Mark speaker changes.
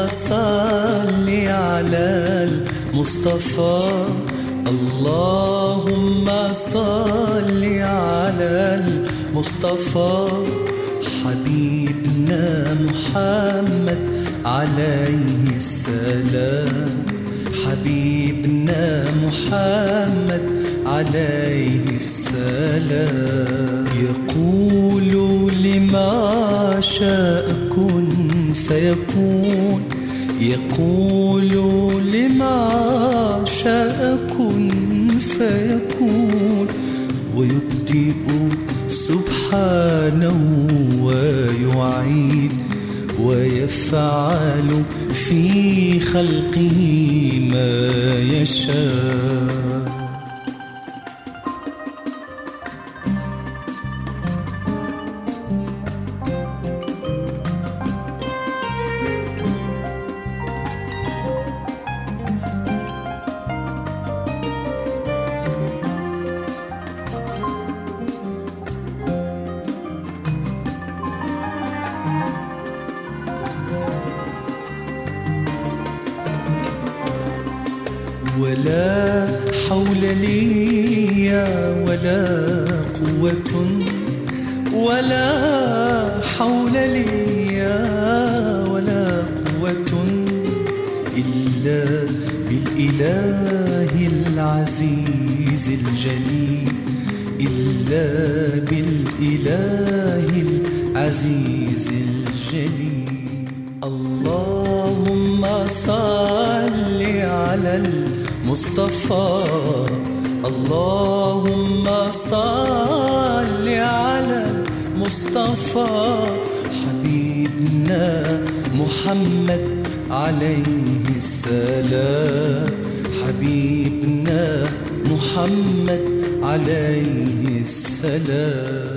Speaker 1: صل على المصطفى اللهم صل على المصطفى حبيبنا محمد عليه السلام حبيبنا محمد عليه السلام يقول لما شاء كن فيكون يقول لما شاء كن فيكون ويبدئ سبحانه ويعيد ويفعل في خلقه ما يشاء ولا حول لي ولا قوة ولا حول لي ولا قوة إلا بالإله العزيز الجليل إلا بالإله العزيز الجليل اللهم صل على المصطفى اللهم صل على المصطفى حبيبنا محمد عليه السلام حبيبنا محمد عليه السلام